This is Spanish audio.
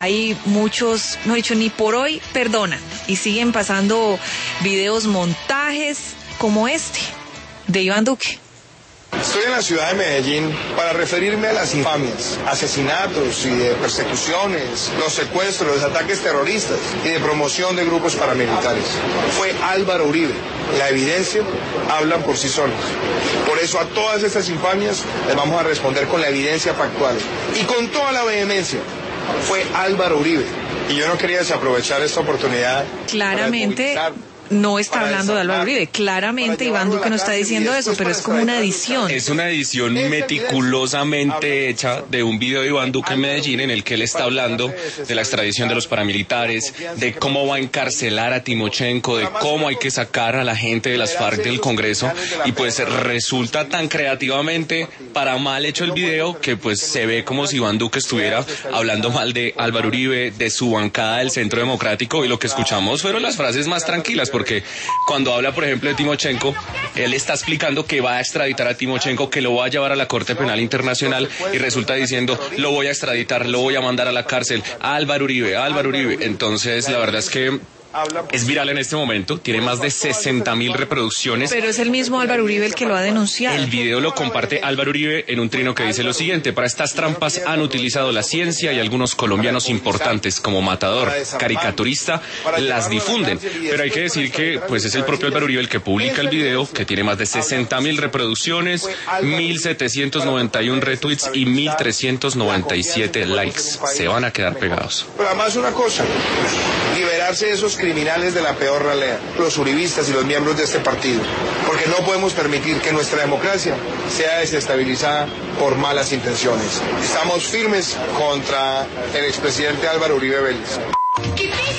Hay muchos, no he dicho ni por hoy, perdonan. Y siguen pasando videos, montajes como este de Iván Duque. Estoy en la ciudad de Medellín para referirme a las infamias, asesinatos y de persecuciones, los secuestros, los ataques terroristas y de promoción de grupos paramilitares. Fue Álvaro Uribe. La evidencia habla por sí sola. Por eso a todas estas infamias les vamos a responder con la evidencia factual y con toda la vehemencia. Fue Álvaro Uribe. Y yo no quería desaprovechar esta oportunidad. Claramente no está hablando de Álvaro Uribe. Claramente Iván Duque no está diciendo eso, pero es como una edición. Es una edición meticulosamente hecha de un video de Iván Duque en Medellín en el que él está hablando de la extradición de los paramilitares, de cómo va a encarcelar a Timochenko, de cómo hay que sacar a la gente de las FARC del Congreso, y pues resulta tan creativamente para mal hecho el video que pues se ve como si Iván Duque estuviera hablando mal de Álvaro Uribe, de su bancada del Centro Democrático, y lo que escuchamos fueron las frases más tranquilas, porque cuando habla, por ejemplo, de Timochenko, él está explicando que va a extraditar a Timochenko, que lo va a llevar a la Corte Penal Internacional, y resulta diciendo, lo voy a extraditar, lo voy a mandar a la cárcel, a Álvaro Uribe, a Álvaro Uribe. Entonces, la verdad es que es viral en este momento, tiene más de 60.000 reproducciones. Pero es el mismo Álvaro Uribe el que lo ha denunciado. El video lo comparte Álvaro Uribe en un trino que dice lo siguiente: para estas trampas han utilizado la ciencia y algunos colombianos importantes como Matador, caricaturista, las difunden. Pero hay que decir que pues es el propio Álvaro Uribe el que publica el video, que tiene más de 60.000 reproducciones, 1.791 retweets y 1.397 likes. Se van a quedar pegados. Pero además una cosa, liberarse de esos criminales de la peor ralea, los uribistas y los miembros de este partido, porque no podemos permitir que nuestra democracia sea desestabilizada por malas intenciones. Estamos firmes contra el expresidente Álvaro Uribe Vélez.